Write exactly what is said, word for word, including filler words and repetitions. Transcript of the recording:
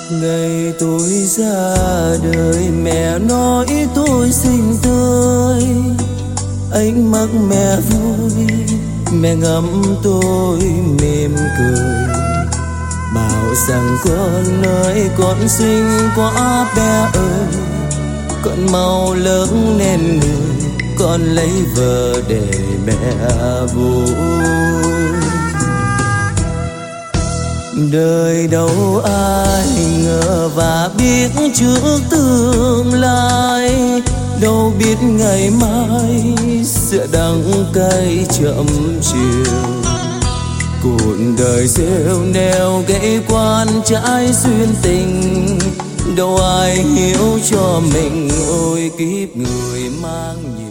Ngày tôi ra đời mẹ nói tôi xinh tươi, ánh mắt mẹ vui, mẹ ngắm tôi mỉm cười, bảo rằng con ơi con xinh quá bé ơi, con mau lớn nên người, con lấy vợ để mẹ vui. Đời đâu ai ngờ và biết trước tương lai, đâu biết ngày mai sẽ đắng cay chậm chiều. Cuộc đời rêu neo gây quan trái duyên tình, đâu ai hiểu cho mình, ôi kiếp người mang nhiều